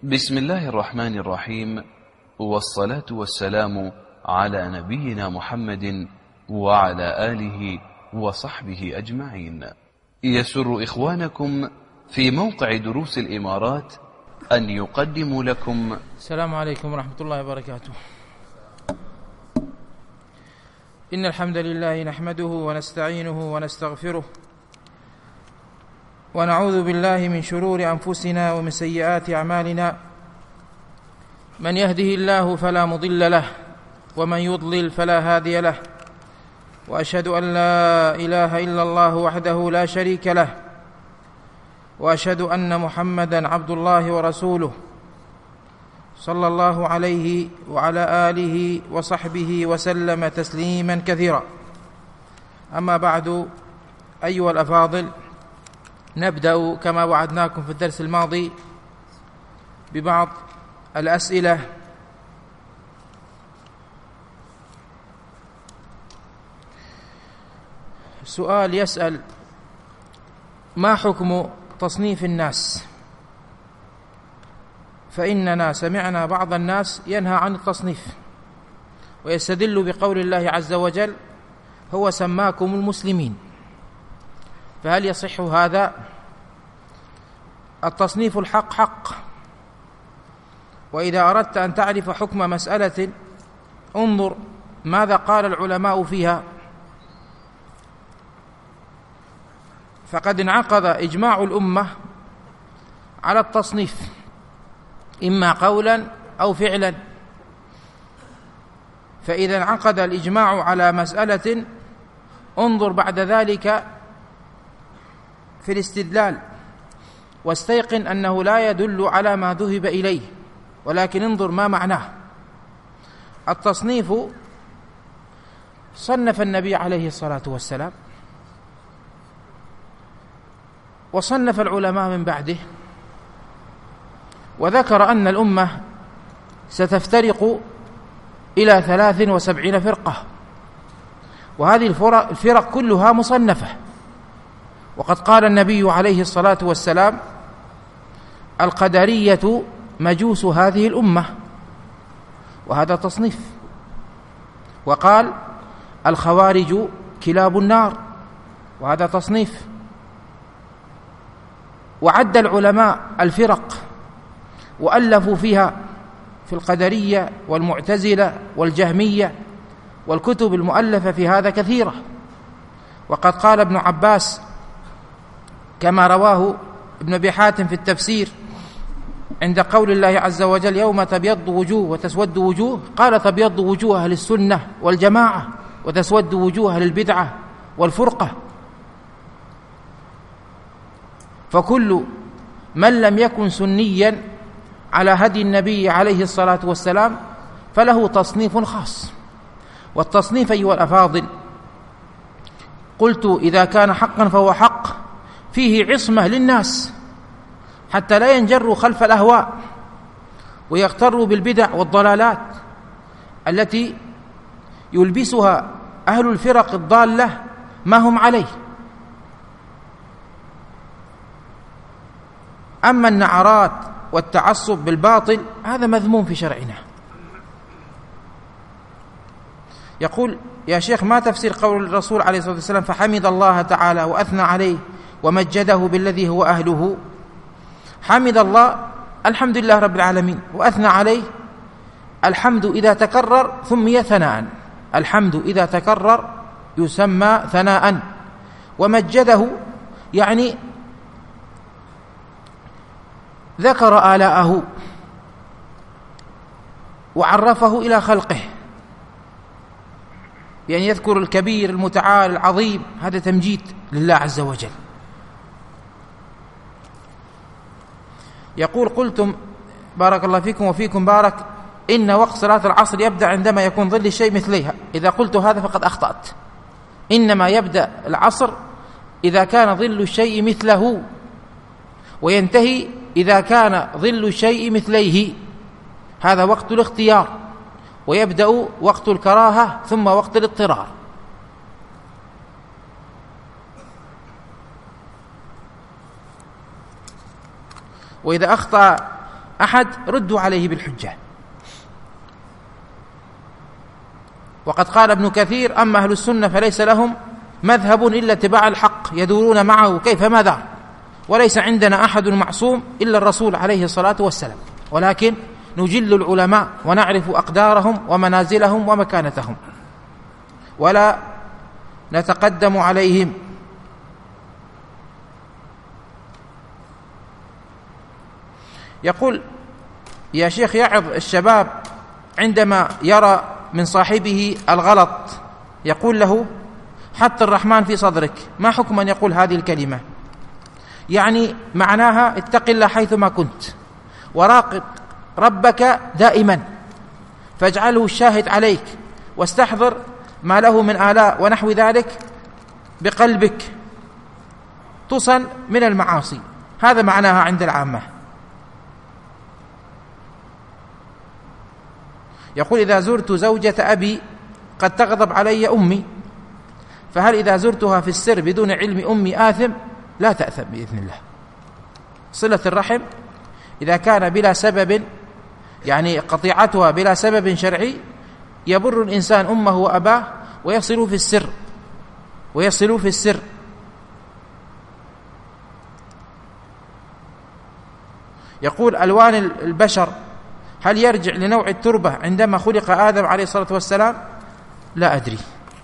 بسم الله الرحمن الرحيم، والصلاة والسلام على نبينا محمد وعلى آله وصحبه أجمعين. يسر إخوانكم في موقع دروس الإمارات أن يقدموا لكم. السلام عليكم ورحمة الله وبركاته. إن الحمد لله نحمده ونستعينه ونستغفره، ونعوذ بالله من شرور أنفسنا ومن سيئات أعمالنا. من يهده الله فلا مضل له، ومن يضلل فلا هادي له، وأشهد أن لا إله إلا الله وحده لا شريك له، وأشهد أن محمدًا عبد الله ورسوله، صلى الله عليه وعلى آله وصحبه وسلم تسليما كثيرا. أما بعد، أيها الأفاضل، نبدأ كما وعدناكم في الدرس الماضي ببعض الأسئلة سؤال يسأل: ما حكم تصنيف الناس؟ فإننا سمعنا بعض الناس ينهى عن التصنيف ويستدل بقول الله عز وجل: هو سماكم المسلمين. فهل يصح هذا؟ التصنيف الحق حق، وإذا أردت أن تعرف حكم مسألة انظر ماذا قال العلماء فيها. فقد انعقد إجماع الأمة على التصنيف، إما قولا أو فعلا. فإذا انعقد الإجماع على مسألة انظر بعد ذلك في الاستدلال، واستيقن أنه لا يدل على ما ذهب إليه، ولكن انظر ما معناه. التصنيف صنف النبي عليه الصلاة والسلام، وصنف العلماء من بعده، وذكر أن الأمة ستفترق إلى 73 فرقة، وهذه الفرق كلها مصنفة. وقد قال النبي عليه الصلاة والسلام: القدرية مجوس هذه الأمة، وهذا تصنيف. وقال: الخوارج كلاب النار، وهذا تصنيف. وعد العلماء الفرق وألفوا فيها في القدرية والمعتزلة والجهمية، والكتب المؤلفة في هذا كثيرة. وقد قال ابن عباس كما رواه ابن أبي حاتم في التفسير عند قول الله عز وجل: يوم تبيض وجوه وتسود وجوه، قال: تبيض وجوه أهل السنة والجماعة، وتسود وجوه أهل البدعة والفرقة. فكل من لم يكن سنيا على هدي النبي عليه الصلاة والسلام فله تصنيف خاص. والتصنيف أيها الأفاضل، قلت إذا كان حقا فهو حق فيه عصمة للناس حتى لا ينجروا خلف الأهواء ويغتروا بالبدع والضلالات التي يلبسها أهل الفرق الضالة ما هم عليه. أما النعرات والتعصب بالباطل هذا مذموم في شرعنا. يقول: يا شيخ، ما تفسير قول الرسول عليه الصلاة والسلام: فحمد الله تعالى وأثنى عليه ومجده بالذي هو أهله؟ حمد الله الحمد لله رب العالمين، وأثنى عليه الحمد إذا تكرر سمي ثناء، الحمد إذا تكرر يسمى ثناء. ومجده يعني ذكر آلاءه وعرفه إلى خلقه، يعني يذكر الكبير المتعال العظيم، هذا تمجيد لله عز وجل. يقول: قلتم بارك الله فيكم وفيكم بارك إن وقت صلاة العصر يبدأ عندما يكون ظل الشيء مثليها. إذا قلت هذا فقد أخطأت، إنما يبدأ العصر إذا كان ظل الشيء مثله، وينتهي إذا كان ظل الشيء مثليه. هذا وقت الاختيار، ويبدأ وقت الكراهة ثم وقت الاضطرار. وإذا أخطأ أحد ردوا عليه بالحجة. وقد قال ابن كثير: أما أهل السنة فليس لهم مذهب إلا اتباع الحق يدورون معه كيفما دار، وليس عندنا أحد معصوم إلا الرسول عليه الصلاة والسلام، ولكن نجل العلماء ونعرف أقدارهم ومنازلهم ومكانتهم ولا نتقدم عليهم. يقول: يا شيخ، يعظ الشباب عندما يرى من صاحبه الغلط يقول له: حط الرحمن في صدرك. ما حكم أن يقول هذه الكلمة؟ يعني معناها اتق الله حيثما كنت، وراقب ربك دائما، فاجعله الشاهد عليك، واستحضر ما له من آلاء ونحو ذلك بقلبك تصن من المعاصي. هذا معناها عند العامة. يقول: إذا زرت زوجة أبي قد تغضب علي أمي، فهل إذا زرتها في السر بدون علم أمي آثم؟ لا تأثم بإذن الله. صلة الرحم إذا كان بلا سبب، يعني قطيعتها بلا سبب شرعي، يبر الإنسان أمه وأباه ويصل في السر. يقول: ألوان البشر هل يرجع لنوع التربة عندما خلق آدم عليه الصلاة والسلام؟ لا أدري.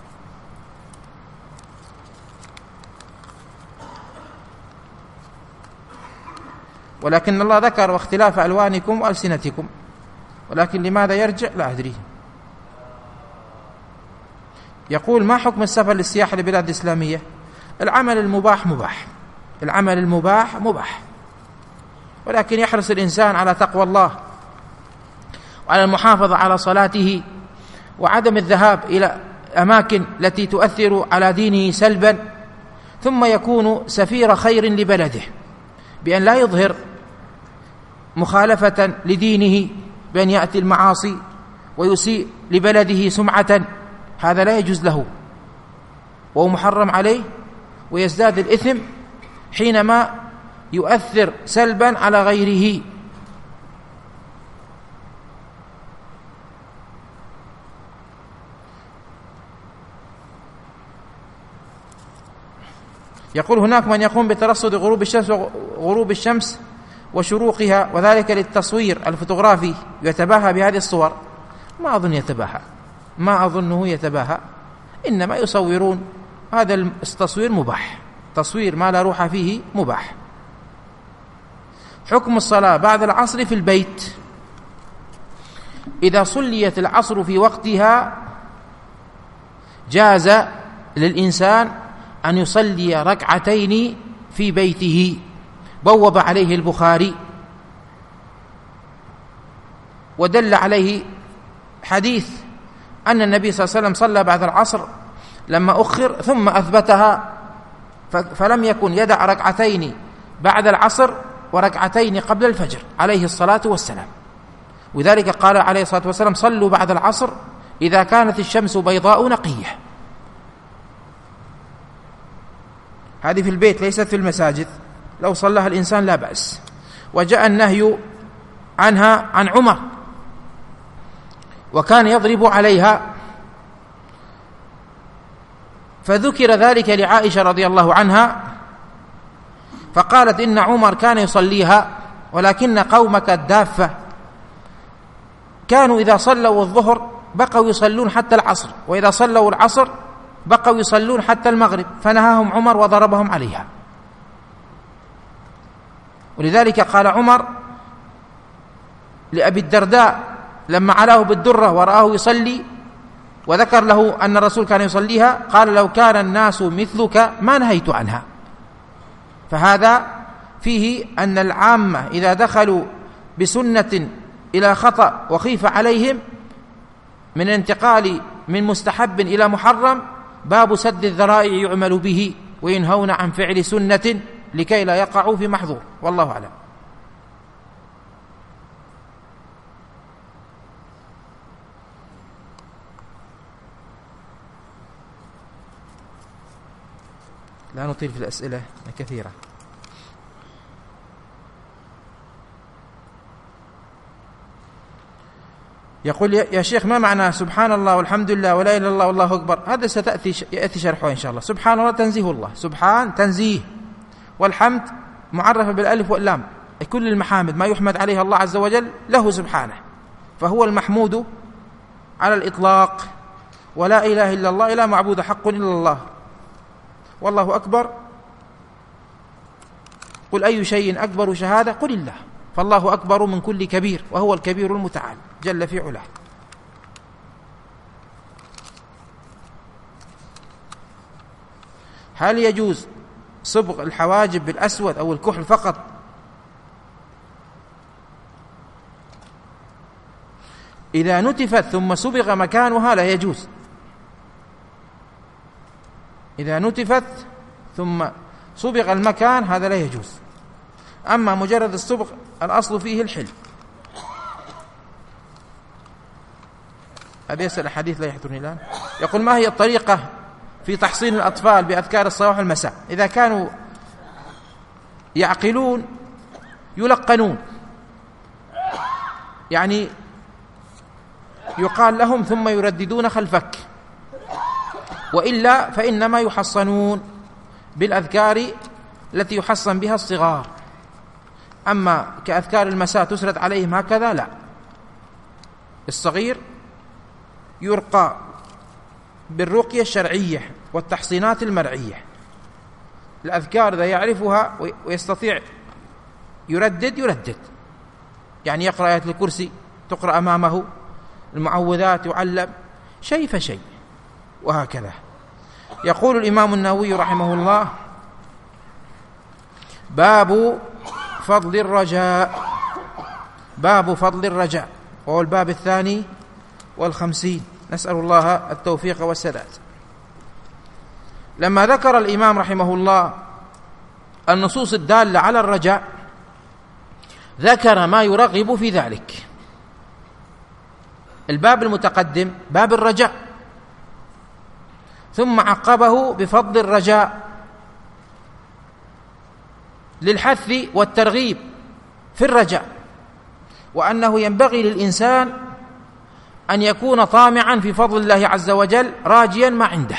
ولكن الله ذكر: واختلاف ألوانكم وألسنتكم، ولكن لماذا يرجع لا أدري. يقول: ما حكم السفر للسياحة لبلاد إسلامية؟ العمل المباح مباح، العمل المباح مباح، ولكن يحرص الإنسان على تقوى الله وعلى المحافظة على صلاته وعدم الذهاب إلى أماكن التي تؤثر على دينه سلبا، ثم يكون سفير خير لبلده بأن لا يظهر مخالفة لدينه، بأن يأتي المعاصي ويسيء لبلده سمعة. هذا لا يجوز له وهو محرم عليه، ويزداد الإثم حينما يؤثر سلبا على غيره. يقول: هناك من يقوم بترصد غروب الشمس وشروقها، وذلك للتصوير الفوتوغرافي، يتباهى بهذه الصور. ما أظنه يتباهى، إنما يصورون. هذا التصوير مباح، تصوير ما لا روح فيه مباح. حكم الصلاة بعد العصر في البيت: إذا صليت العصر في وقتها جاز للإنسان أن يصلي ركعتين في بيته، بوب عليه البخاري، ودل عليه حديث أن النبي صلى الله عليه وسلم صلى بعد العصر لما أخر ثم أثبتها، فلم يكن يدع ركعتين بعد العصر وركعتين قبل الفجر عليه الصلاة والسلام. وذلك قال عليه الصلاة والسلام: صلوا بعد العصر إذا كانت الشمس بيضاء نقية. هذه في البيت ليست في المساجد، لو صلىها الإنسان لا بأس. وجاء النهي عنها عن عمر، وكان يضرب عليها، فذكر ذلك لعائشة رضي الله عنها، فقالت: إن عمر كان يصليها، ولكن قومك الدافة كانوا إذا صلوا الظهر بقوا يصلون حتى العصر، وإذا صلوا العصر بقوا يصلون حتى المغرب، فنهاهم عمر وضربهم عليها. ولذلك قال عمر لأبي الدرداء لما علاه بالدرة ورآه يصلي وذكر له أن الرسول كان يصليها، قال: لو كان الناس مثلك ما نهيت عنها. فهذا فيه أن العامة إذا دخلوا بسنة إلى خطأ وخيف عليهم من الانتقال من مستحب إلى محرم، باب سد الذرائع يعمل به، وينهون عن فعل سنة لكي لا يقعوا في محظور. والله أعلم. لا نطيل في الأسئلة كثيرة. يقول يا شيخ ما معنى سبحان الله والحمد لله ولا إله إلا الله والله أكبر؟ هذا يأتي شرحه إن شاء الله. سبحان الله تنزيه الله، سبحان تنزيه، والحمد معرفة بالألف واللام، كل المحامد ما يحمد عليها الله عز وجل له سبحانه، فهو المحمود على الإطلاق، ولا إله إلا الله، لا معبود حق إلا الله، والله أكبر. قل أي شيء أكبر شهادة؟ قل الله، فالله أكبر من كل كبير وهو الكبير المتعال جل في علاه. هل يجوز صبغ الحواجب بالأسود أو الكحل فقط؟ إذا نتفت ثم صبغ مكانها لا يجوز. إذا نتفت ثم صبغ المكان هذا لا يجوز. أما مجرد الصبغ الأصل فيه الحل. هذا يسأل الحديث لا يحضرني الآن. يقول ما هي الطريقة في تحصين الأطفال بأذكار الصباح والمساء؟ إذا كانوا يعقلون يلقنون، يعني يقال لهم ثم يرددون خلفك، وإلا فإنما يحصنون بالأذكار التي يحصن بها الصغار. أما كأذكار المساء تسرد عليهم هكذا لا، الصغير يرقى بالرقية الشرعية والتحصينات المرعية. الأذكار إذا يعرفها ويستطيع يردد، يعني يقرأ آية الكرسي تقرأ أمامه، المعوذات يعلم شيء فشيء، وهكذا. يقول الإمام النووي رحمه الله: باب فضل الرجاء. باب فضل الرجاء، وهو الباب 52. نسأل الله التوفيق والسداد. لما ذكر الإمام رحمه الله النصوص الدالة على الرجاء ذكر ما يرغب في ذلك. الباب المتقدم باب الرجاء، ثم عقبه بفضل الرجاء للحث والترغيب في الرجاء، وأنه ينبغي للإنسان أن يكون طامعا في فضل الله عز وجل راجيا ما عنده.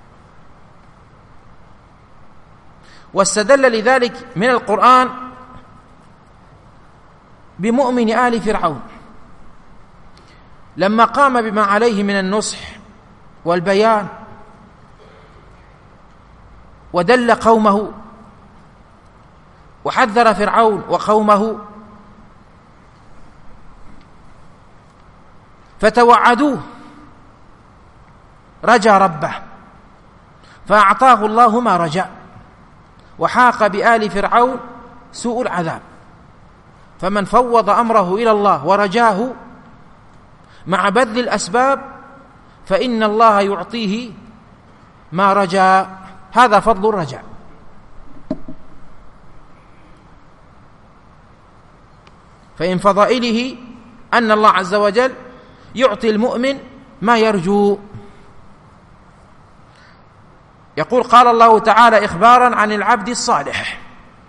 واستدل لذلك من القرآن بمؤمن آل فرعون لما قام بما عليه من النصح والبيان ودل قومه وحذر فرعون وقومه، فتوعدوه، رجى ربه فأعطاه الله ما رجى، وحاق بآل فرعون سوء العذاب. فمن فوض أمره إلى الله ورجاه مع بذل الأسباب فإن الله يعطيه ما رجى. هذا فضل الرجاء. فإن فضائله أن الله عز وجل يعطي المؤمن ما يرجو. يقول: قال الله تعالى إخبارا عن العبد الصالح،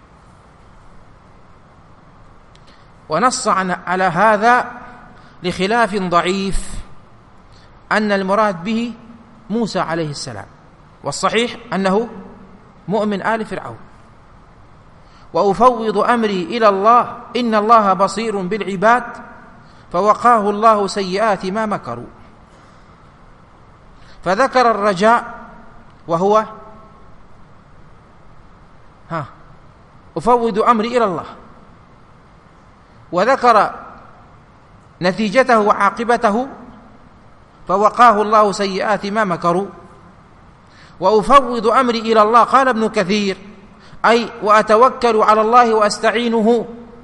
ونص على هذا لخلاف ضعيف أن المراد به موسى عليه السلام، والصحيح أنه مؤمن آل فرعون. وأفوض أمري إلى الله إن الله بصير بالعباد فوقاه الله سيئات ما مكروا. فذكر الرجاء وهو أفوض أمري إلى الله، وذكر نتيجته وعاقبته فوقاه الله سيئات ما مكروا. وأفوض أمري إلى الله قال ابن كثير أي وأتوكل على الله وأستعينه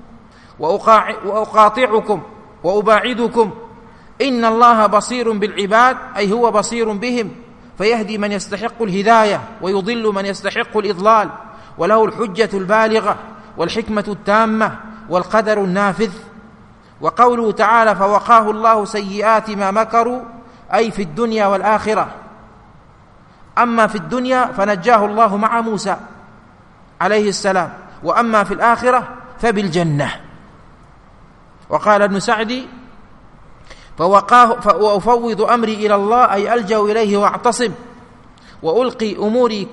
وأقاطعكم وأباعدكم إن الله بصير بالعباد، أي هو بصير بهم فيهدي من يستحق الهداية ويضل من يستحق الإضلال، وله الحجة البالغة والحكمة التامة والقدر النافذ. وقوله تعالى فوقاه الله سيئات ما مكروا أي في الدنيا والآخرة. أما في الدنيا فنجاه الله مع موسى عليه السلام، وأما في الآخرة فبالجنة. وقال ابن سعدي وأفوض أمري إلى الله أي ألجأ إليه وأعتصم وألقي أموري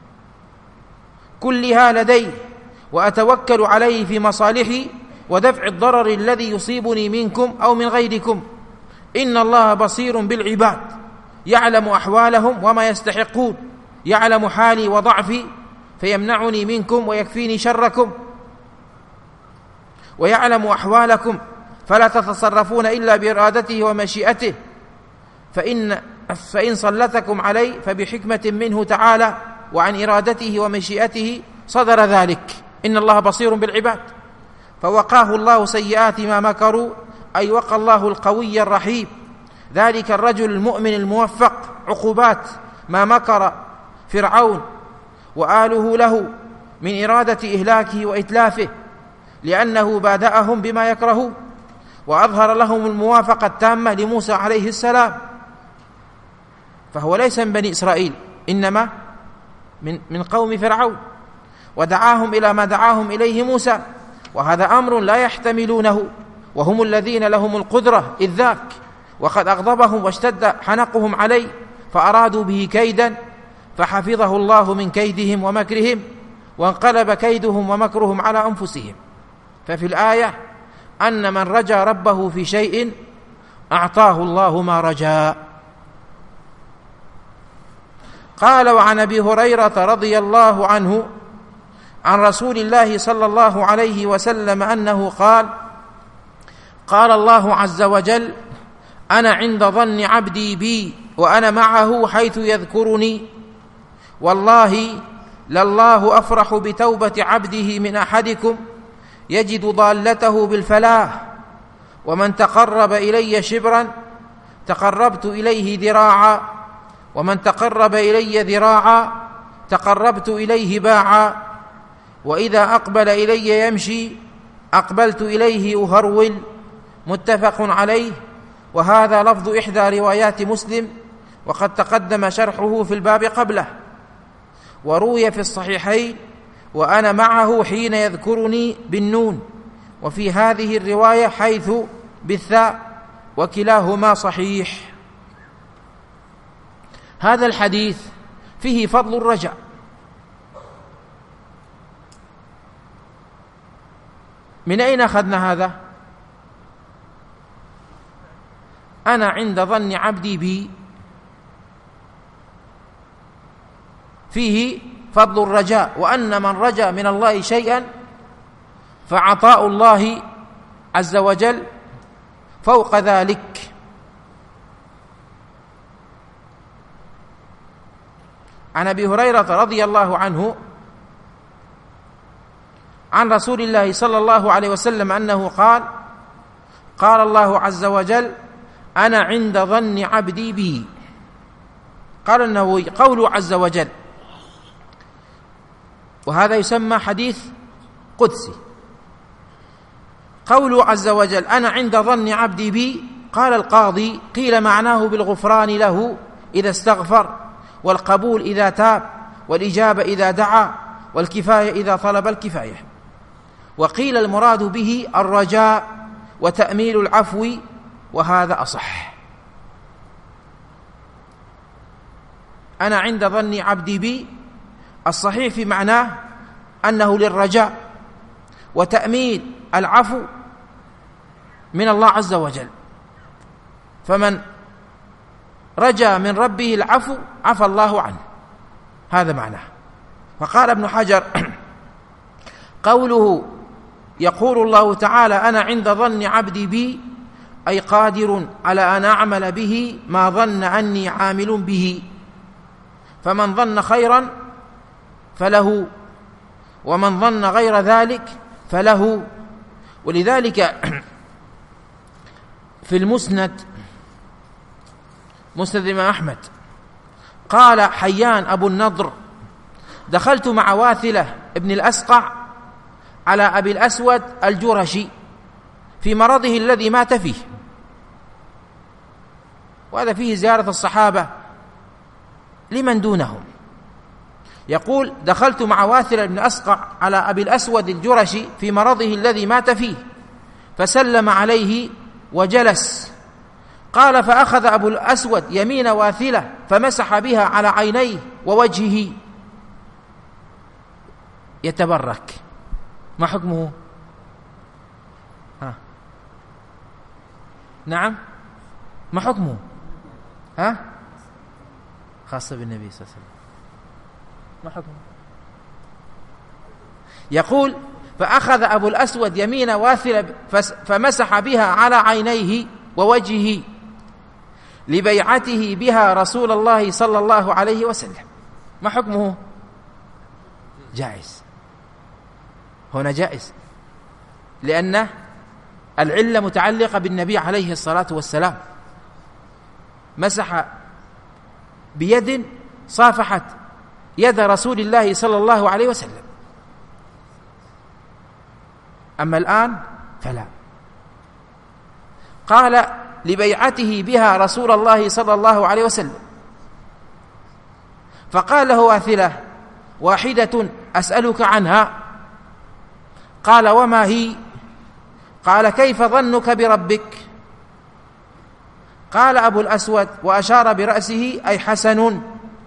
كلها لديه وأتوكل عليه في مصالحي ودفع الضرر الذي يصيبني منكم أو من غيركم. إن الله بصير بالعباد يعلم أحوالهم وما يستحقون، يعلم حالي وضعفي فيمنعني منكم ويكفيني شركم، ويعلم أحوالكم فلا تتصرفون إلا بإرادته ومشيئته، فإن سلطكم علي فبحكمة منه تعالى وعن إرادته ومشيئته صدر ذلك. إن الله بصير بالعباد. فوقاه الله سيئات ما مكروا، أي وقى الله القوي الرحيم ذلك الرجل المؤمن الموفق عقوبات ما مكر فرعون وآله له من إرادة إهلاكه وإتلافه، لأنه بادأهم بما يكرهون وأظهر لهم الموافقة التامة لموسى عليه السلام، فهو ليس من بني إسرائيل إنما من قوم فرعون، ودعاهم إلى ما دعاهم إليه موسى، وهذا أمر لا يحتملونه، وهم الذين لهم القدرة إذ ذاك، وقد أغضبهم واشتد حنقهم عليه فأرادوا به كيدا فحفظه الله من كيدهم ومكرهم، وانقلب كيدهم ومكرهم على أنفسهم. ففي الآية أن من رجا ربه في شيء أعطاه الله ما رجا. قال: وعن أبي هريرة رضي الله عنه عن رسول الله صلى الله عليه وسلم أنه قال: قال الله عز وجل: أنا عند ظن عبدي بي وأنا معه حيث يذكرني، والله لله أفرح بتوبة عبده من أحدكم يجد ضالته بالفلاح، ومن تقرب إلي شبرا تقربت إليه ذراعا، ومن تقرب إلي ذراعا تقربت إليه باعا، وإذا أقبل إلي يمشي أقبلت إليه أهرول. متفق عليه، وهذا لفظ إحدى روايات مسلم، وقد تقدم شرحه في الباب قبله. وروي في الصحيحين: وأنا معه حين يذكرني بالنون، وفي هذه الرواية حيث بالثاء، وكلاهما صحيح. هذا الحديث فيه فضل الرجاء. من أين أخذنا هذا؟ أنا عند ظن عبدي بي، فيه فضل الرجاء، وأن من رجا من الله شيئا فعطاء الله عز وجل فوق ذلك. عن أبي هريرة رضي الله عنه عن رسول الله صلى الله عليه وسلم أنه قال: قال الله عز وجل: أنا عند ظن عبدي بي. قال النووي: قوله عز وجل، وهذا يسمى حديث قدسي. قوله عز وجل: أنا عند ظن عبدي بي، قال القاضي: قيل معناه بالغفران له إذا استغفر، والقبول إذا تاب، والإجابة إذا دعا، والكفاية إذا طلب الكفاية. وقيل المراد به الرجاء وتأميل العفو، وهذا أصح. أنا عند ظن عبدي بي، الصحيح في معناه أنه للرجاء وتأميل العفو من الله عز وجل، فمن رجا من ربه العفو عفى الله عنه، هذا معناه. فقال ابن حجر: قوله يقول الله تعالى: أنا عند ظن عبدي بي، أي قادر على أن أعمل به ما ظن أني عامل به، فمن ظن خيرا فله، ومن ظن غير ذلك فله. ولذلك في المسند، مسند الإمام أحمد، قال حيان أبو النضر: دخلت مع واثلة ابن الأسقع على أبي الأسود الجرشي في مرضه الذي مات فيه، وهذا فيه زيارة الصحابة لمن دونهم. يقول: دخلت مع واثلة بن أسقع على أبي الأسود الجرشي في مرضه الذي مات فيه، فسلم عليه وجلس، قال: فأخذ أبو الأسود يمين واثلة فمسح بها على عينيه ووجهه يتبرك. ما حكمه؟ نعم، ما حكمه؟ خاصة بالنبي صلى الله عليه وسلم. ما حكمه؟ يقول: فأخذ أبو الأسود يمين واثلة فمسح بها على عينيه ووجهه لبيعته بها رسول الله صلى الله عليه وسلم. ما حكمه؟ جائز. هنا جائز، لأن العلة متعلقة بالنبي عليه الصلاة والسلام، مسح بيد صافحت يد رسول الله صلى الله عليه وسلم. أما الآن فلا. قال: لبيعته بها رسول الله صلى الله عليه وسلم. فقال له واثلة: واحدة أسألك عنها. قال: وما هي؟ قال: كيف ظنك بربك؟ قال أبو الأسود وأشار برأسه: أي حسن.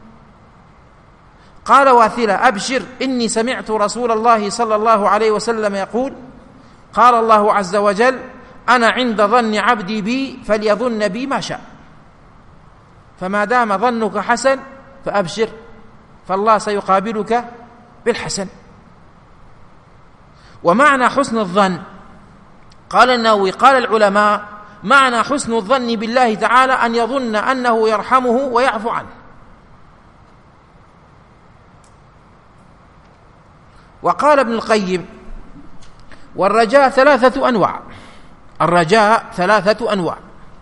قال واثلة: أبشر، إني سمعت رسول الله صلى الله عليه وسلم يقول: قال الله عز وجل: أنا عند ظن عبدي بي فليظن بي ما شاء. فما دام ظنك حسن فأبشر، فالله سيقابلك بالحسن. ومعنى حسن الظن، قال النووي قال العلماء: معنى حسن الظن بالله تعالى أن يظن أنه يرحمه ويعفو عنه. وقال ابن القيم: والرجاء ثلاثة أنواع. الرجاء ثلاثة أنواع: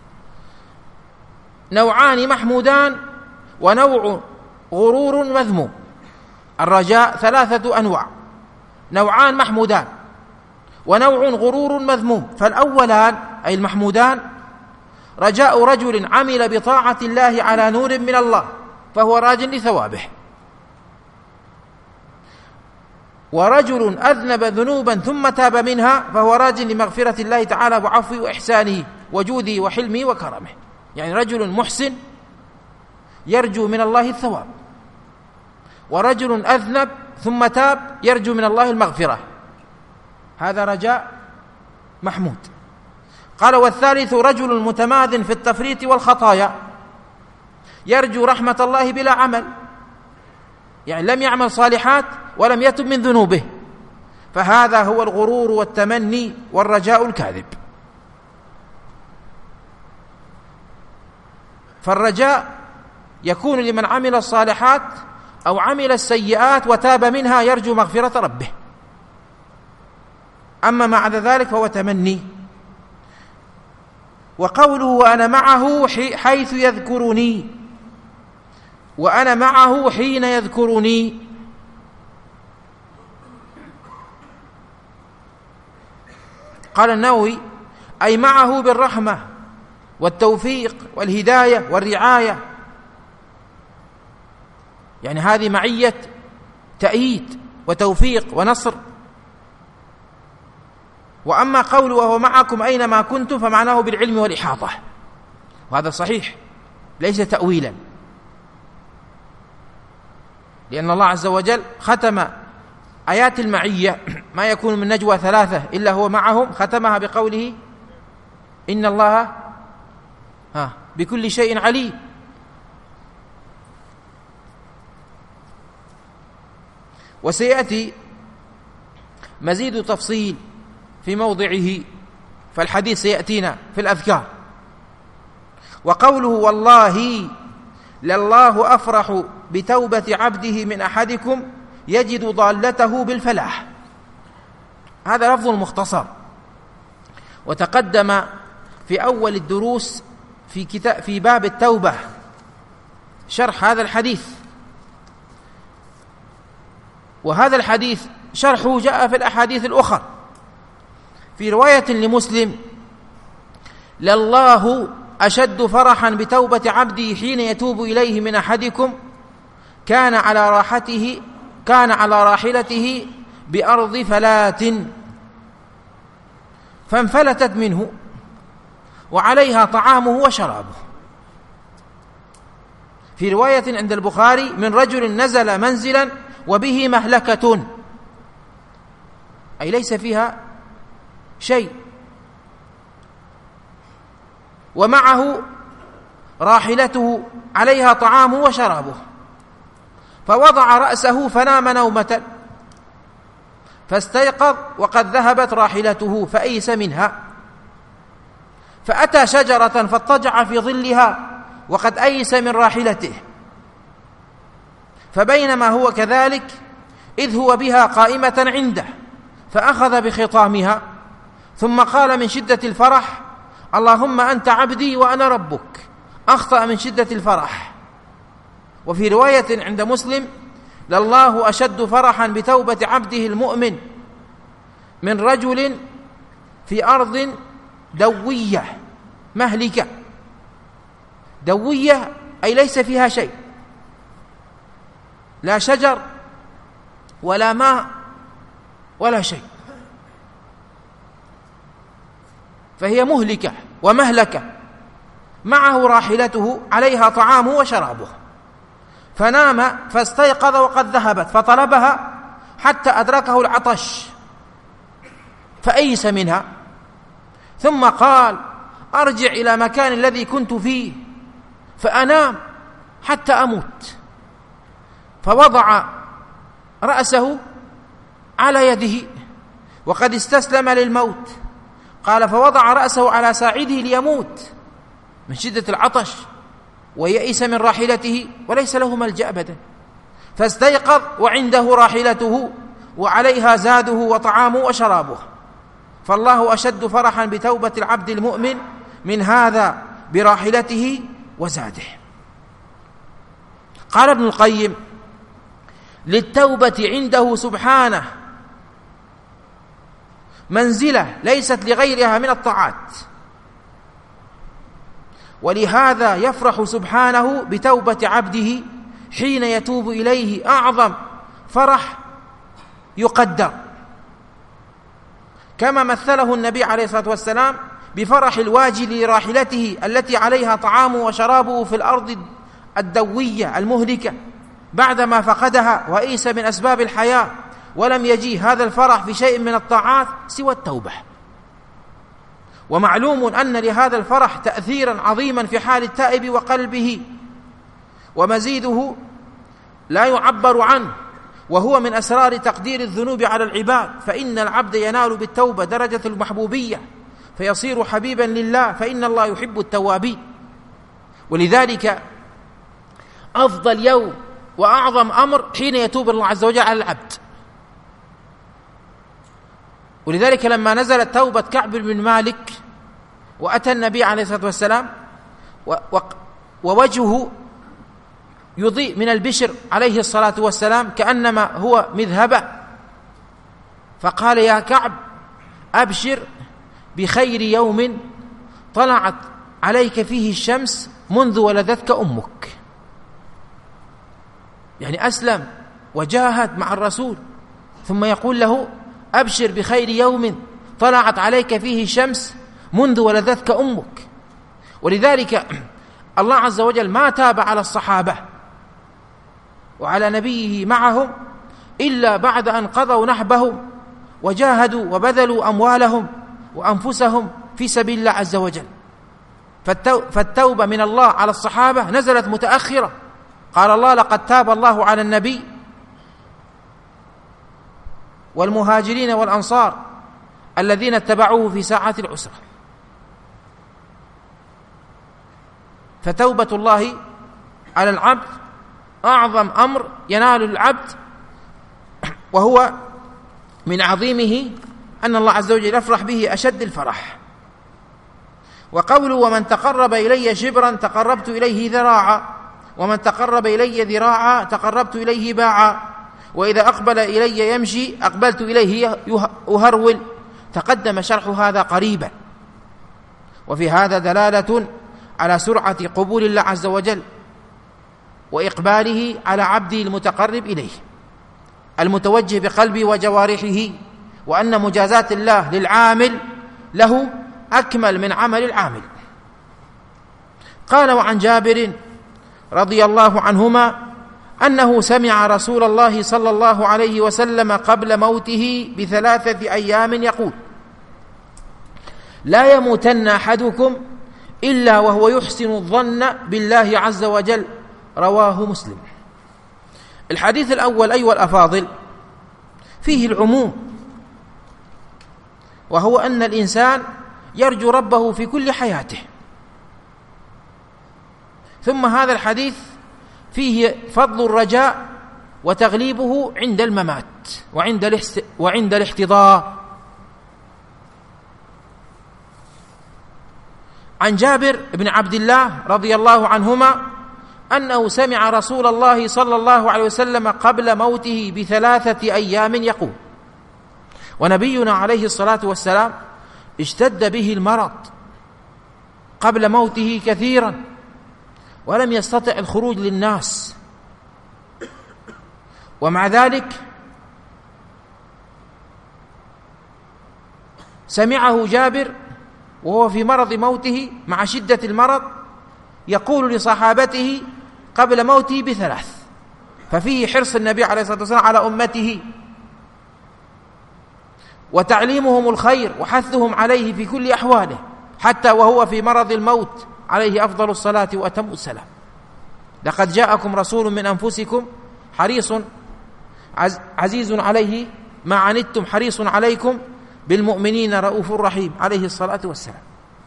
نوعان محمودان ونوع غرور مذموم. الرجاء ثلاثة أنواع: نوعان محمودان ونوع غرور مذموم. فالأولان أي المحمودان: رجاء رجل عمل بطاعة الله على نور من الله فهو راج لثوابه، ورجل أذنب ذنوبا ثم تاب منها فهو راج لمغفرة الله تعالى وعفوه وإحسانه وجوده وحلمه وكرمه. يعني رجل محسن يرجو من الله الثواب، ورجل أذنب ثم تاب يرجو من الله المغفرة. هذا رجاء محمود. قال: والثالث رجل متماذ في التفريط والخطايا يرجو رحمة الله بلا عمل، يعني لم يعمل صالحات ولم يتب من ذنوبه، فهذا هو الغرور والتمني والرجاء الكاذب. فالرجاء يكون لمن عمل الصالحات أو عمل السيئات وتاب منها يرجو مغفرة ربه، أما ما عدا ذلك فهو تمني. وقوله: وأنا معه حيث يذكرني، وأنا معه حين يذكرني، قال النووي: أي معه بالرحمة والتوفيق والهداية والرعاية. يعني هذه معية تأييد وتوفيق ونصر. وأما قوله: وهو معكم أينما كنتم، فمعناه بالعلم والإحاطة، وهذا صحيح ليس تأويلا، لأن الله عز وجل ختم آيات المعية: ما يكون من نجوى ثلاثة إلا هو معهم، ختمها بقوله: إن الله بكل شيء عليم. وسيأتي مزيد تفصيل في موضعه، فالحديث سيأتينا في الأذكار. وقوله: والله لله أفرح بتوبة عبده من أحدكم يجد ضالته بالفلاح، هذا لفظ مختصر، وتقدم في أول الدروس في باب التوبة شرح هذا الحديث. وهذا الحديث شرحه جاء في الأحاديث الأخرى. في رواية لمسلم: لله أشد فرحا بتوبة عبده حين يتوب إليه من أحدكم كان على راحلته بأرض فلات فانفلتت منه، وعليها طعامه وشرابه. في رواية عند البخاري: من رجل نزل منزلا وبه مهلكة، أي ليس فيها شيء، ومعه راحلته عليها طعامه وشرابه، فوضع رأسه فنام نومة، فاستيقظ وقد ذهبت راحلته فأيس منها، فأتى شجرة فاضطجع في ظلها وقد أيس من راحلته، فبينما هو كذلك إذ هو بها قائمة عنده، فأخذ بخطامها ثم قال من شدة الفرح: اللهم أنت عبدي وأنا ربك. أخطأ من شدة الفرح. وفي رواية عند مسلم: لله أشد فرحا بتوبة عبده المؤمن من رجل في أرض دوية مهلكة. دوية أي ليس فيها شيء، لا شجر ولا ماء ولا شيء، فهي مهلكة ومهلكة، معه راحلته عليها طعامه وشرابه، فنام فاستيقظ وقد ذهبت، فطلبها حتى أدركه العطش فأيس منها، ثم قال: أرجع إلى مكان الذي كنت فيه فأنام حتى أموت، فوضع رأسه على يده وقد استسلم للموت. قال: فوضع رأسه على ساعده ليموت من شدة العطش ويئس من راحلته وليس له ملجأ أبدا، فاستيقظ وعنده راحلته وعليها زاده وطعامه وشرابه. فالله أشد فرحا بتوبة العبد المؤمن من هذا براحلته وزاده. قال ابن القيم: للتوبة عنده سبحانه منزلة ليست لغيرها من الطاعات، ولهذا يفرح سبحانه بتوبة عبده حين يتوب إليه أعظم فرح يقدر، كما مثله النبي عليه الصلاة والسلام بفرح الواجل لراحلته التي عليها طعامه وشرابه في الأرض الدوية المهلكة بعدما فقدها وأيس من أسباب الحياة، ولم يجيه هذا الفرح في شيء من الطاعات سوى التوبة. ومعلوم أن لهذا الفرح تأثيرا عظيما في حال التائب وقلبه، ومزيده لا يعبر عنه، وهو من أسرار تقدير الذنوب على العباد، فإن العبد ينال بالتوبة درجة المحبوبية فيصير حبيبا لله، فإن الله يحب التوابين. ولذلك أفضل يوم وأعظم أمر حين يتوب الله عز وجل على العبد. ولذلك لما نزلت توبة كعب بن مالك وأتى النبي عليه الصلاة والسلام ووجهه يضيء من البشر عليه الصلاة والسلام كأنما هو مذهبة، فقال: يا كعب أبشر بخير يوم طلعت عليك فيه الشمس منذ ولدتك أمك. يعني أسلم وجاهد مع الرسول، ثم يقول له: أبشر بخير يوم طلعت عليك فيه الشمس منذ ولدتك أمك. ولذلك الله عز وجل ما تاب على الصحابة وعلى نبيه معهم إلا بعد أن قضوا نحبهم وجاهدوا وبذلوا أموالهم وأنفسهم في سبيل الله عز وجل. فالتوبة من الله على الصحابة نزلت متأخرة. قال الله: لقد تاب الله على النبي والمهاجرين والأنصار الذين اتبعوه في ساعة العسرة. فتوبة الله على العبد أعظم أمر ينال العبد، وهو من عظيمه أن الله عز وجل يفرح به أشد الفرح. وقوله: ومن تقرب إلي شبرا تقربت إليه ذراعا، ومن تقرب إلي ذراعا تقربت إليه باعا، وإذا أقبل إلي يمشي أقبلت إليه أهرول. تقدم شرح هذا قريبا. وفي هذا دلالة على سرعة قبول الله عز وجل وإقباله على عبده المتقرب إليه المتوجه بقلبه وجوارحه، وأن مجازات الله للعامل له أكمل من عمل العامل. قال: وعن جابر رضي الله عنهما أنه سمع رسول الله صلى الله عليه وسلم قبل موته ب3 أيام يقول: لا يموتن أحدكم إلا وهو يحسن الظن بالله عز وجل. رواه مسلم. الحديث الأول أيها الأفاضل فيه العموم، وهو أن الإنسان يرجو ربه في كل حياته. ثم هذا الحديث فيه فضل الرجاء وتغليبه عند الممات وعند الاحتضار. عن جابر بن عبد الله رضي الله عنهما أنه سمع رسول الله صلى الله عليه وسلم قبل موته ب3 أيام يقول، ونبينا عليه الصلاة والسلام اشتد به المرض قبل موته كثيرا ولم يستطع الخروج للناس، ومع ذلك سمعه جابر وهو في مرض موته مع شدة المرض يقول لصحابته قبل موته ب3. ففيه حرص النبي عليه الصلاة والسلام على أمته وتعليمهم الخير وحثهم عليه في كل أحواله، حتى وهو في مرض الموت عليه أفضل الصلاة وأتم السلام. لقد جاءكم رسول من أنفسكم حريص عزيز عليه ما عنتم حريص عليكم بالمؤمنين رؤوف رحيم عليه الصلاة والسلام.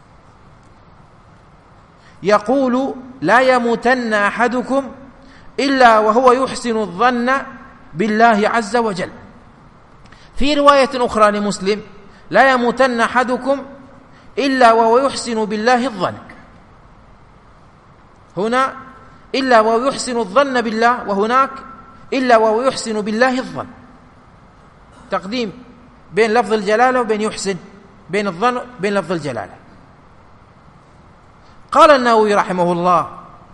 يقول: لا يموتن أحدكم إلا وهو يحسن الظن بالله عز وجل. في رواية أخرى لمسلم: لا يموتن أحدكم إلا وهو يحسن بالله الظن. هنا إلا وهو يحسن الظن بالله، وهناك إلا وهو يحسن بالله الظن. تقديم بين لفظ الجلالة وبين يحسن، بين الظن بين لفظ الجلالة. قال النووي رحمه الله: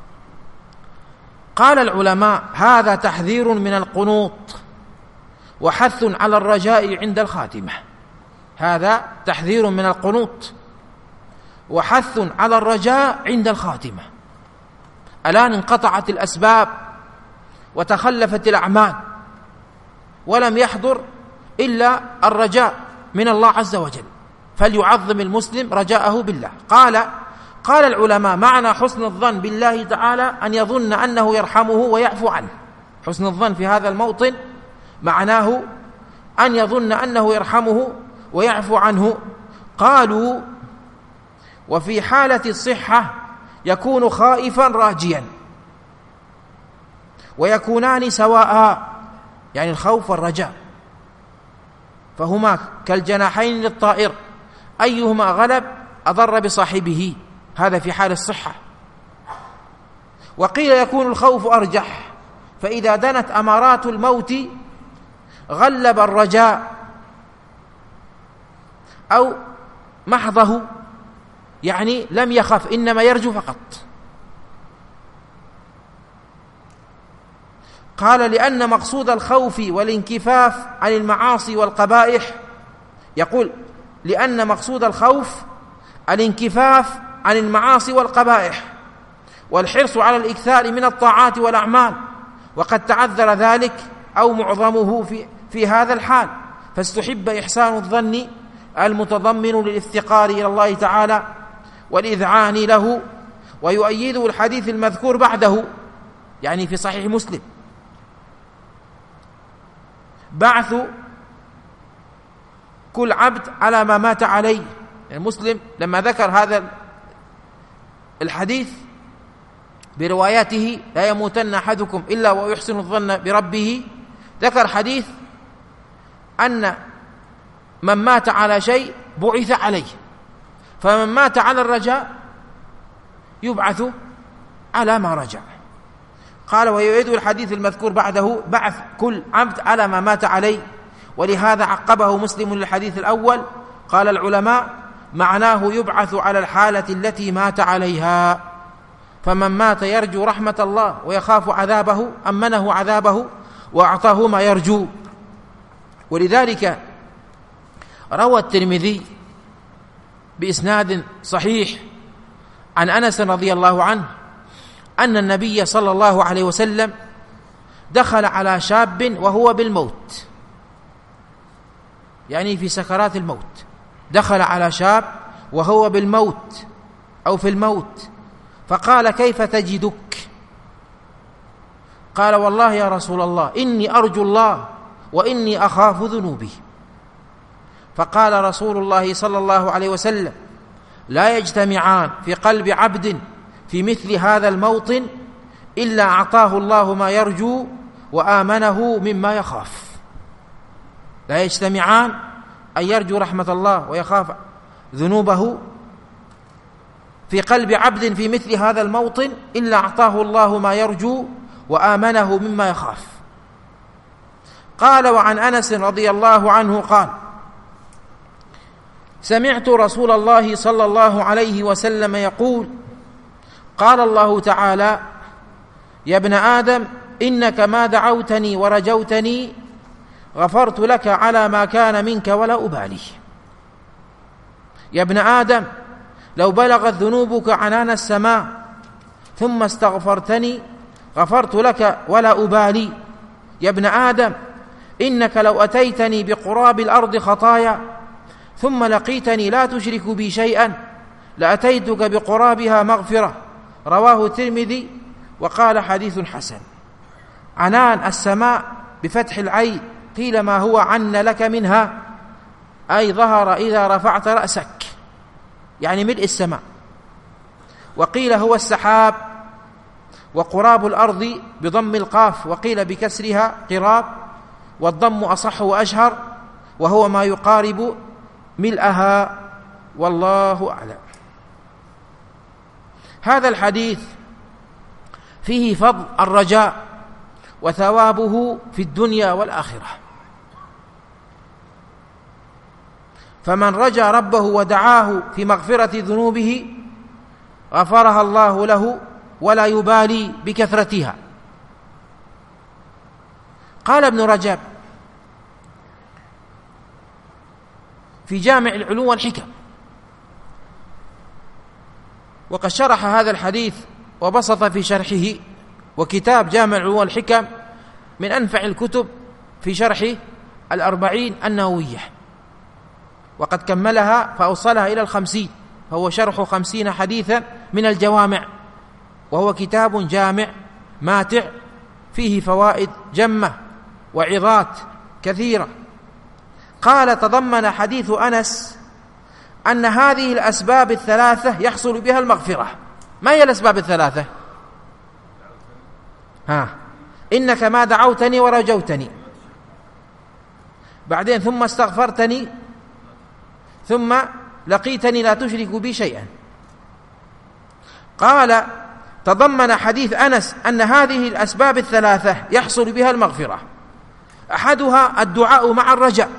قال العلماء: هذا تحذير من القنوط وحث على الرجاء عند الخاتمة. هذا تحذير من القنوط وحث على الرجاء عند الخاتمة. الآن انقطعت الأسباب وتخلفت الأعمال ولم يحضر إلا الرجاء من الله عز وجل، فليعظم المسلم رجاءه بالله. قال العلماء: معنى حسن الظن بالله تعالى أن يظن أنه يرحمه ويعفو عنه. حسن الظن في هذا الموطن معناه أن يظن أنه يرحمه ويعفو عنه. قالوا: وفي حالة الصحة يكون خائفا راجيا، ويكونان سواء، يعني الخوف والرجاء، فهما كالجناحين للطائر، أيهما غلب أضر بصاحبه. هذا في حال الصحة. وقيل يكون الخوف أرجح، فإذا دنت أمارات الموت غلب الرجاء أو محضه، يعني لم يخف إنما يرجو فقط. قال: لأن مقصود الخوف والانكفاف عن المعاصي والقبائح، يقول: لأن مقصود الخوف الانكفاف عن المعاصي والقبائح والحرص على الإكثار من الطاعات والأعمال، وقد تعذر ذلك أو معظمه في هذا الحال، فاستحب إحسان الظن المتضمن للافتقار إلى الله تعالى والإذعان له. ويؤيده الحديث المذكور بعده، يعني في صحيح مسلم: بعث كل عبد على ما مات عليه. يعني مسلم لما ذكر هذا الحديث برواياته: لا يموتن أحدكم إلا ويحسن الظن بربه، ذكر حديث أن من مات على شيء بعث عليه، فمن مات على الرجاء يبعث على ما رجع. قال: ويؤيد الحديث المذكور بعده: بعث كل عبد على ما مات عليه. ولهذا عقبه مسلم للحديث الأول. قال العلماء: معناه يبعث على الحالة التي مات عليها، فمن مات يرجو رحمة الله ويخاف عذابه أمنه عذابه وأعطاه ما يرجو. ولذلك روى الترمذي بإسناد صحيح عن أنس رضي الله عنه أن النبي صلى الله عليه وسلم دخل على شاب وهو بالموت، يعني في سكرات الموت، دخل على شاب وهو بالموت أو في الموت، فقال: كيف تجدك؟ قال: والله يا رسول الله إني أرجو الله وإني أخاف ذنوبي. فقال رسول الله صلى الله عليه وسلم: لا يجتمعان في قلب عبد في مثل هذا الموطن إلا أعطاه الله ما يرجو وآمنه مما يخاف. لا يجتمعان أن يرجو رحمة الله ويخاف ذنوبه في قلب عبد في مثل هذا الموطن إلا أعطاه الله ما يرجو وآمنه مما يخاف. قال: وعن أنس رضي الله عنه قال: سمعت رسول الله صلى الله عليه وسلم يقول: قال الله تعالى: يا ابن آدم إنك ما دعوتني ورجوتني غفرت لك على ما كان منك ولا أبالي. يا ابن آدم لو بلغت ذنوبك عنان السماء ثم استغفرتني غفرت لك ولا أبالي. يا ابن آدم إنك لو أتيتني بقراب الأرض خطايا ثم لقيتني لا تشرك بي شيئا لأتيتك بقرابها مغفرة. رواه الترمذي وقال: حديث حسن. عنان السماء بفتح العين، قيل: ما هو عن لك منها، أي ظهر إذا رفعت رأسك، يعني ملء السماء. وقيل هو السحاب. وقراب الأرض بضم القاف، وقيل بكسرها قراب، والضم أصح وأشهر، وهو ما يقارب ملئها، والله أعلم. هذا الحديث فيه فضل الرجاء وثوابه في الدنيا والآخرة. فمن رجى ربه ودعاه في مغفرة ذنوبه غفرها الله له ولا يبالي بكثرتها. قال ابن رجب في جامع العلوم والحكم، وقد شرح هذا الحديث وبسط في شرحه، وكتاب جامع العلوم والحكم من أنفع الكتب في شرح 40 النووية، وقد كملها فأوصلها إلى 50، فهو شرح 50 حديثا من الجوامع، وهو كتاب جامع ماتع فيه فوائد جمة وعظات كثيرة. قال: تضمن حديث أنس أن هذه الأسباب الثلاثة يحصل بها المغفرة. ما هي الأسباب الثلاثة؟ إنك ما دعوتني ورجوتني، بعدين ثم استغفرتني، ثم لقيتني لا تشرك بي شيئا. قال: تضمن حديث أنس أن هذه الأسباب الثلاثة يحصل بها المغفرة. أحدها الدعاء مع الرجاء،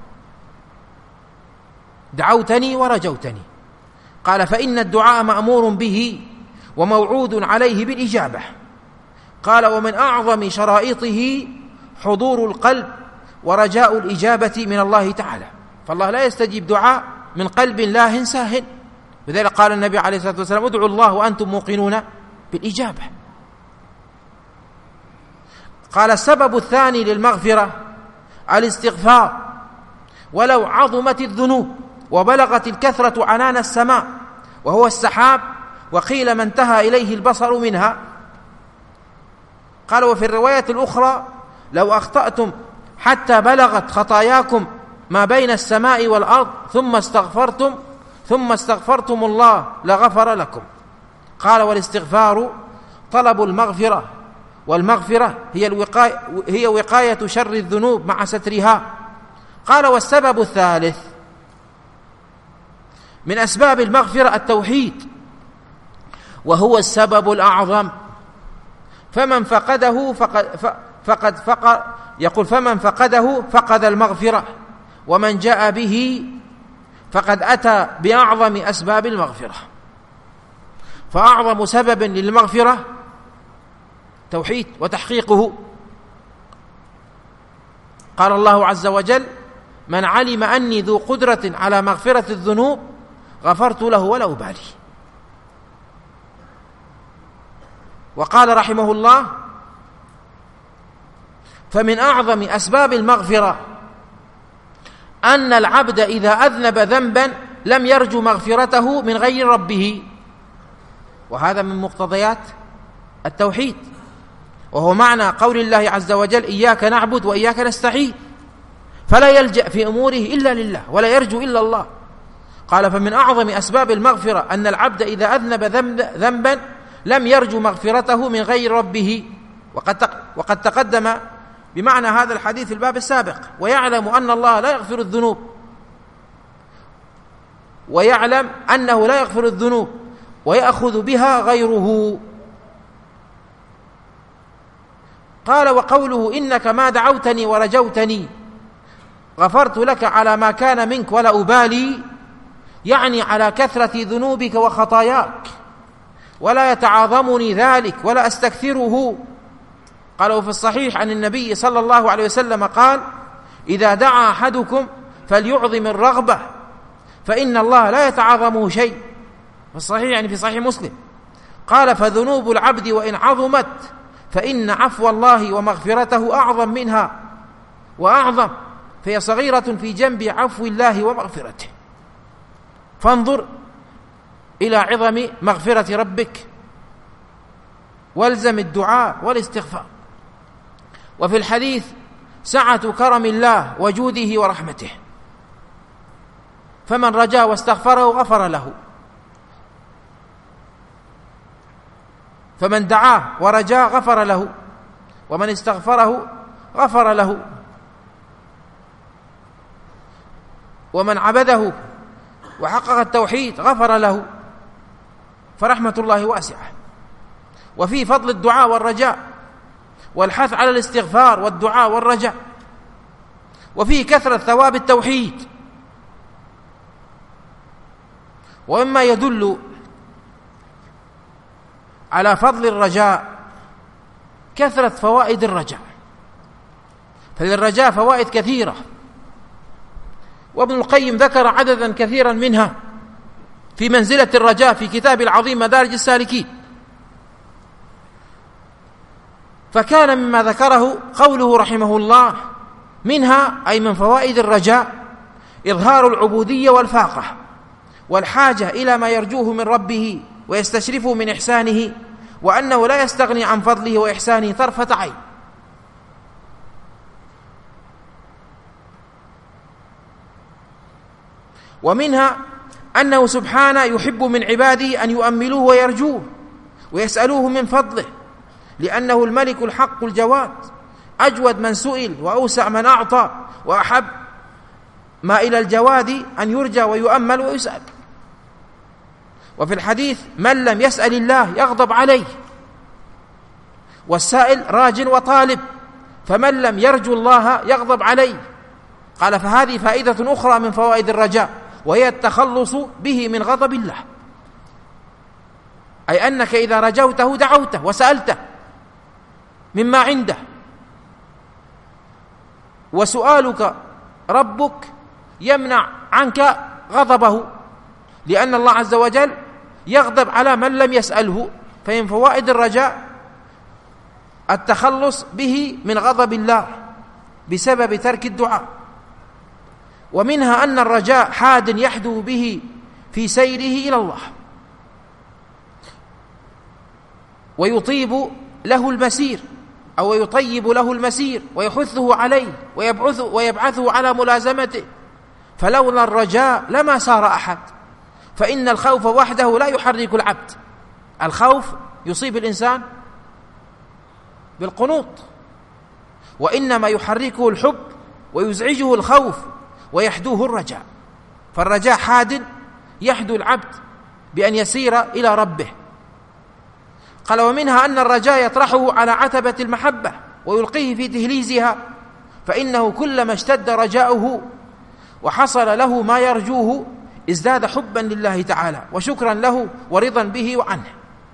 دعوتني ورجوتني. قال: فإن الدعاء مأمور به وموعود عليه بالإجابة. قال: ومن أعظم شرائطه حضور القلب ورجاء الإجابة من الله تعالى، فالله لا يستجيب دعاء من قلب لاهٍ ساهٍ. لذلك قال النبي عليه الصلاة والسلام: ادعوا الله وأنتم موقنون بالإجابة. قال: السبب الثاني للمغفرة الاستغفار، ولو عظمت الذنوب وبلغت الكثرة عنان السماء وهو السحاب، وقيل ما انتهى إليه البصر منها. قال: وفي الرواية الأخرى: لو أخطأتم حتى بلغت خطاياكم ما بين السماء والأرض ثم استغفرتم الله لغفر لكم. قال: والاستغفار طلب المغفرة، والمغفرة هي وقاية شر الذنوب مع سترها. قال: والسبب الثالث من أسباب المغفرة التوحيد، وهو السبب الأعظم، فمن فقده فمن فقده فقد المغفرة، ومن جاء به فقد أتى بأعظم أسباب المغفرة. فأعظم سبب للمغفرة توحيد وتحقيقه. قال الله عز وجل: من علم أني ذو قدرة على مغفرة الذنوب غفرت له ولا أبالي. وقال رحمه الله: فمن أعظم أسباب المغفرة أن العبد إذا أذنب ذنبا لم يرجو مغفرته من غير ربه، وهذا من مقتضيات التوحيد، وهو معنى قول الله عز وجل: إياك نعبد وإياك نستعين، فلا يلجأ في أموره إلا لله ولا يرجو إلا الله. قال: فمن أعظم أسباب المغفرة أن العبد إذا أذنب ذنبا لم يرجو مغفرته من غير ربه، وقد تقدم بمعنى هذا الحديث في الباب السابق. ويعلم أن الله لا يغفر الذنوب، ويعلم أنه لا يغفر الذنوب ويأخذ بها غيره. قال: وقوله: إنك ما دعوتني ورجوتني غفرت لك على ما كان منك ولا أبالي، يعني على كثرة ذنوبك وخطاياك، ولا يتعاظمني ذلك ولا أستكثره. قالوا في الصحيح عن النبي صلى الله عليه وسلم قال: إذا دعا أحدكم فليعظم الرغبة، فإن الله لا يتعاظمه شيء. في الصحيح يعني في صحيح مسلم. قال: فذنوب العبد وإن عظمت فإن عفو الله ومغفرته أعظم منها وأعظم، فهي صغيرة في جنب عفو الله ومغفرته. فانظر إلى عظم مغفرة ربك، والزم الدعاء والاستغفار. وفي الحديث: سعة كرم الله وجوده ورحمته، فمن رجا واستغفره غفر له، فمن دعاه ورجا غفر له، ومن استغفره غفر له، ومن عبده وحقق التوحيد غفر له، فرحمة الله واسعة. وفي فضل الدعاء والرجاء والحث على الاستغفار والدعاء والرجاء، وفي كثرة ثواب التوحيد. ومما يدل على فضل الرجاء كثرة فوائد الرجاء، فللرجاء فوائد كثيرة، وابن القيم ذكر عددا كثيرا منها في منزلة الرجاء في كتاب العظيم مدارج السالكين. فكان مما ذكره قوله رحمه الله: منها أي من فوائد الرجاء إظهار العبودية والفاقة والحاجة إلى ما يرجوه من ربه ويستشرفه من إحسانه، وأنه لا يستغني عن فضله وإحسانه طرفة عين. ومنها أنه سبحانه يحب من عباده أن يؤملوه ويرجوه ويسألوه من فضله، لأنه الملك الحق الجواد، أجود من سئل وأوسع من أعطى، وأحب ما إلى الجواد أن يرجى ويؤمل ويسأل. وفي الحديث: من لم يسأل الله يغضب عليه، والسائل راج وطالب، فمن لم يرجو الله يغضب عليه. قال: فهذه فائدة أخرى من فوائد الرجاء، وهي التخلص به من غضب الله، أي أنك إذا رجوته دعوته وسألته مما عنده، وسؤالك ربك يمنع عنك غضبه، لأن الله عز وجل يغضب على من لم يسأله. فمن فوائد الرجاء التخلص به من غضب الله بسبب ترك الدعاء. ومنها أن الرجاء حاد يحدو به في سيره إلى الله، ويطيب له المسير أو يطيب له المسير ويحثه عليه ويبعثه على ملازمته. فلولا الرجاء لما سار أحد، فإن الخوف وحده لا يحرك العبد. الخوف يصيب الإنسان بالقنوط، وإنما يحركه الحب ويزعجه الخوف ويحدوه الرجاء. فالرجاء حاد يحدو العبد بأن يسير إلى ربه. قال: ومنها أن الرجاء يطرحه على عتبة المحبة ويلقيه في دهليزها، فإنه كلما اشتد رجاؤه وحصل له ما يرجوه ازداد حبا لله تعالى وشكرا له ورضا به وعنه.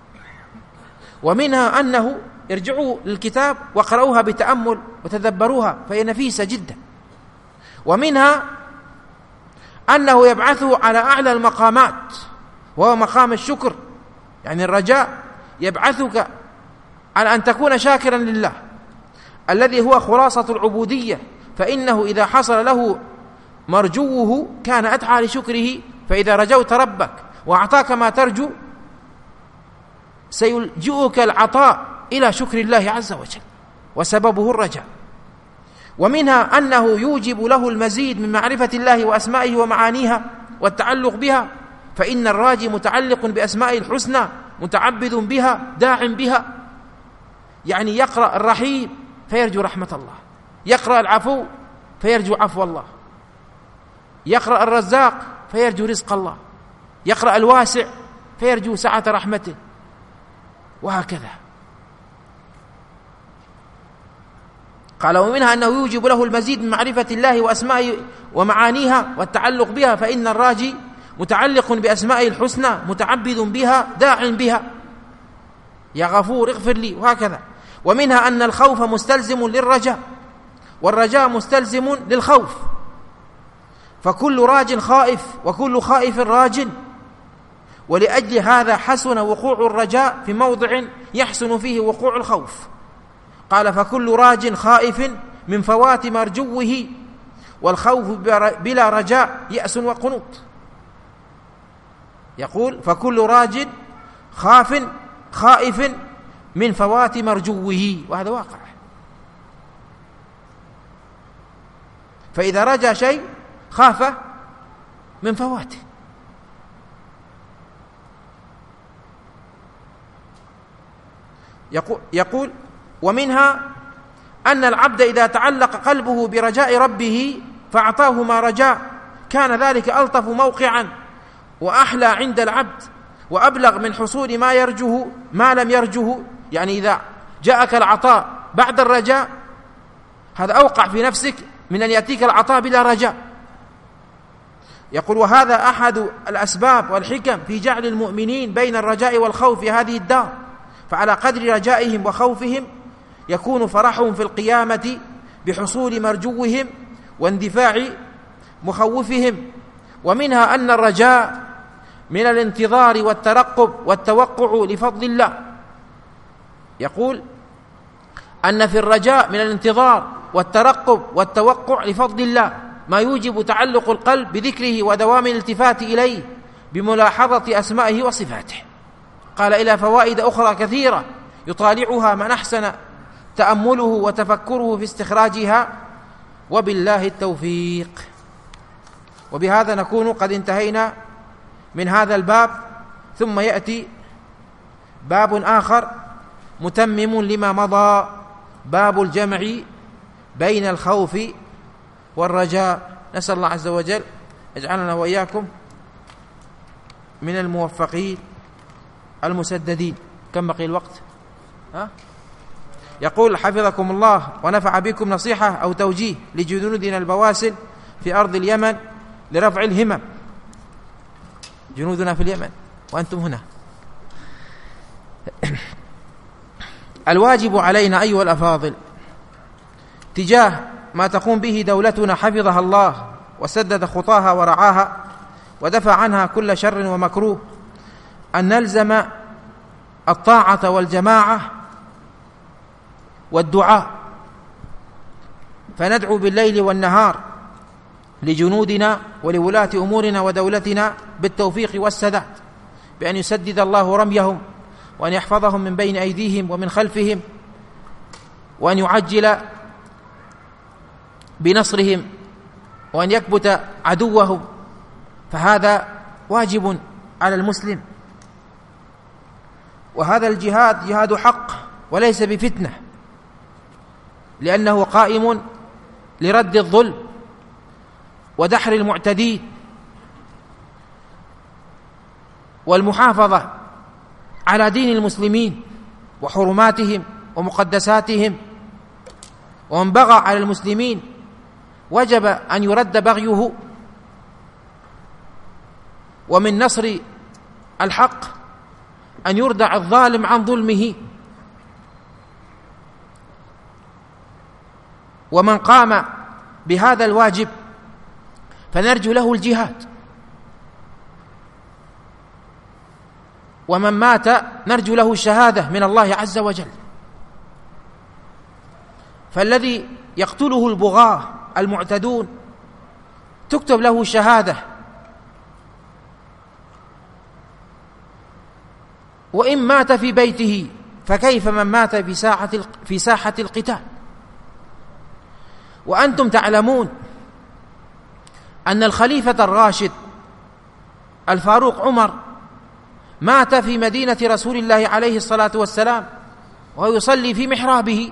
ومنها أنه ارجعوا للكتاب وقرأوها بتأمل وتدبروها، فهي نفيسة جدا. ومنها أنه يبعثه على أعلى المقامات، وهو مقام الشكر. يعني الرجاء يبعثك على أن تكون شاكرا لله الذي هو خلاصة العبودية، فإنه إذا حصل له مرجوه كان أدعى لشكره. فإذا رجوت ربك وأعطاك ما ترجو سيلجئك العطاء إلى شكر الله عز وجل، وسببه الرجاء. ومنها أنه يوجب له المزيد من معرفة الله وأسمائه ومعانيها والتعلق بها، فإن الراجي متعلق بأسمائه الحسنى متعبد بها داع بها. يعني يقرأ الرحيم فيرجو رحمة الله، يقرأ العفو فيرجو عفو الله، يقرأ الرزاق فيرجو رزق الله، يقرأ الواسع فيرجو سعة رحمته، وهكذا. قال ومنها أنه يوجب له المزيد من معرفة الله وأسمائه ومعانيها والتعلق بها، فإن الراجي متعلق بأسمائه الحسنى متعبد بها داع بها، يا غفور اغفر لي، وهكذا. ومنها أن الخوف مستلزم للرجاء، والرجاء مستلزم للخوف، فكل راج خائف وكل خائف راج، ولأجل هذا حسن وقوع الرجاء في موضع يحسن فيه وقوع الخوف. قال فكل راج خائف من فوات مرجوه، والخوف بلا رجاء يأس وقنوط. يقول فكل راج خائف من فوات مرجوه، وهذا واقع. فإذا رجى شيء خاف من فواته. يقول ومنها أن العبد إذا تعلق قلبه برجاء ربه فأعطاه ما رجاء كان ذلك ألطف موقعا وأحلى عند العبد وأبلغ من حصول ما يرجوه ما لم يرجوه. يعني إذا جاءك العطاء بعد الرجاء هذا أوقع في نفسك من أن يأتيك العطاء بلا رجاء. يقول وهذا أحد الأسباب والحكم في جعل المؤمنين بين الرجاء والخوف في هذه الدار، فعلى قدر رجائهم وخوفهم يكون فرحهم في القيامة بحصول مرجوهم واندفاع مخوفهم. ومنها أن الرجاء من الانتظار والترقب والتوقع لفضل الله. يقول أن في الرجاء من الانتظار والترقب والتوقع لفضل الله ما يوجب تعلق القلب بذكره ودوام الالتفات إليه بملاحظة أسمائه وصفاته. قال إلى فوائد أخرى كثيرة يطالعها من أحسن تأمله وتفكره في استخراجها، وبالله التوفيق. وبهذا نكون قد انتهينا من هذا الباب، ثم يأتي باب آخر متمم لما مضى، باب الجمع بين الخوف والرجاء. نسأل الله عز وجل يجعلنا وإياكم من الموفقين المسددين. كم بقي الوقت؟ يقول حفظكم الله ونفع بكم نصيحة أو توجيه لجنودنا البواسل في أرض اليمن لرفع الهمم. جنودنا في اليمن وأنتم هنا. الواجب علينا أيها الأفاضل تجاه ما تقوم به دولتنا حفظها الله وسدد خطاها ورعاها ودفع عنها كل شر ومكروه أن نلزم الطاعة والجماعة والدعاء، فندعو بالليل والنهار لجنودنا ولولاة أمورنا ودولتنا بالتوفيق والسداد، بأن يسدد الله رميهم وأن يحفظهم من بين أيديهم ومن خلفهم، وأن يعجل بنصرهم وأن يكبت عدوهم. فهذا واجب على المسلم، وهذا الجهاد جهاد حق وليس بفتنة، لأنه قائم لرد الظلم ودحر المعتدين والمحافظة على دين المسلمين وحرماتهم ومقدساتهم. ومن بغى على المسلمين وجب أن يرد بغيه، ومن نصر الحق أن يردع الظالم عن ظلمه. ومن قام بهذا الواجب فنرجو له الجهاد، ومن مات نرجو له الشهادة من الله عز وجل. فالذي يقتله البغاة المعتدون تكتب له شهادة، وإن مات في بيته فكيف من مات في ساحة القتال؟ وأنتم تعلمون أن الخليفة الراشد الفاروق عمر مات في مدينة رسول الله عليه الصلاة والسلام وهو يصلي في محرابه،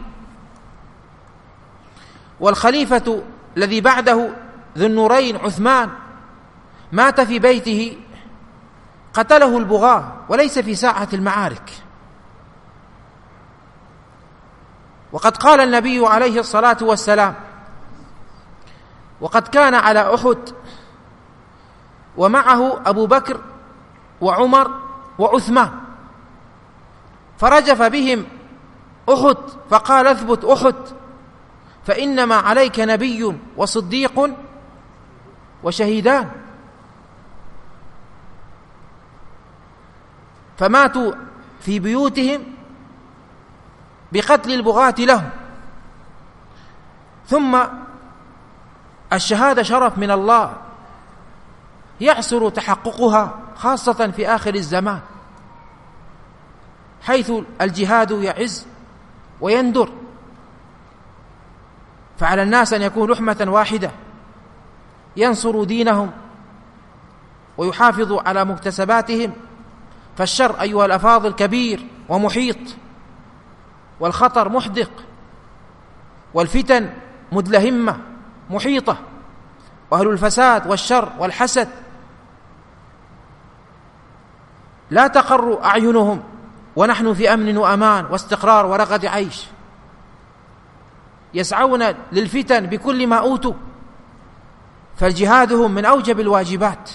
والخليفة الذي بعده ذو النورين عثمان مات في بيته قتله البغاة وليس في ساحة المعارك. وقد قال النبي عليه الصلاة والسلام: وقد كان على أحد ومعه أبو بكر وعمر وعثمان، فرجف بهم أحد فقال: اثبت أحد، فإنما عليك نبي وصديق وشهيدان. فماتوا في بيوتهم بقتل البغاة لهم. ثم الشهادة شرف من الله يعسر تحققها خاصة في آخر الزمان، حيث الجهاد يعز ويندر، فعلى الناس أن يكون لحمة واحدة ينصروا دينهم ويحافظوا على مكتسباتهم. فالشر أيها الأفاضل كبير ومحيط، والخطر محدق، والفتن مدلهمة محيطة، وأهل الفساد والشر والحسد لا تقر أعينهم، ونحن في أمن وأمان واستقرار ورغد عيش، يسعون للفتن بكل ما أوتوا، فالجهادهم من أوجب الواجبات.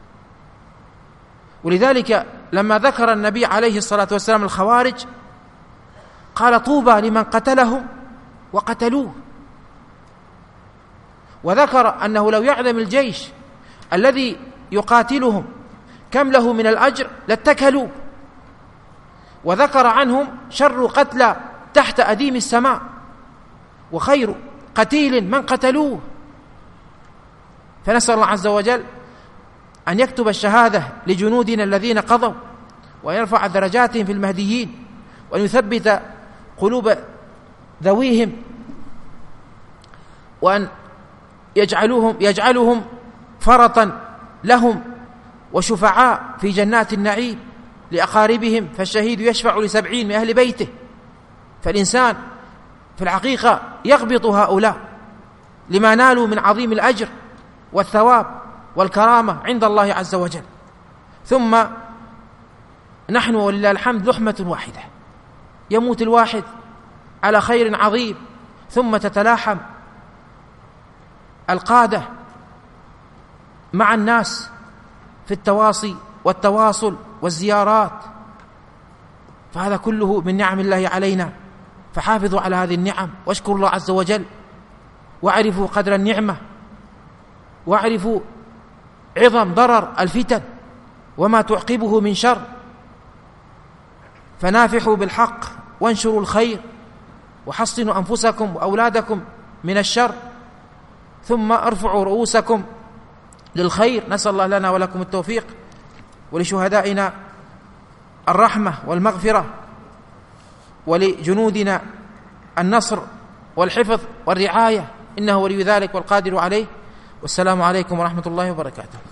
ولذلك لما ذكر النبي عليه الصلاة والسلام الخوارج قال: طوبى لمن قتلهم وقتلوه. وذكر أنه لو يعلم الجيش الذي يقاتلهم كم له من الأجر لاتكلوا. وذكر عنهم: شر قتلى تحت أديم السماء، وخير قتيل من قتلوه. فنسأل الله عز وجل أن يكتب الشهادة لجنودنا الذين قضوا، وأن يرفع درجاتهم في المهديين، وأن يثبت قلوب ذويهم، وأن يجعلهم فرطا لهم وشفعاء في جنات النعيم لأقاربهم. فالشهيد يشفع ل70 من أهل بيته، فالإنسان في الحقيقة يغبط هؤلاء لما نالوا من عظيم الأجر والثواب والكرامة عند الله عز وجل. ثم نحن ولله الحمد لحمة واحدة، يموت الواحد على خير عظيم، ثم تتلاحم القادة مع الناس في التواصي والتواصل والزيارات، فهذا كله من نعم الله علينا. فحافظوا على هذه النعم واشكروا الله عز وجل، واعرفوا قدر النعمة، واعرفوا عظم ضرر الفتن وما تعقبه من شر. فنافحوا بالحق وانشروا الخير، وحصنوا أنفسكم وأولادكم من الشر، ثم ارفعوا رؤوسكم للخير. نسأل الله لنا ولكم التوفيق، ولشهدائنا الرحمة والمغفرة، ولجنودنا النصر والحفظ والرعاية، إنه ولي ذلك والقادر عليه. والسلام عليكم ورحمة الله وبركاته.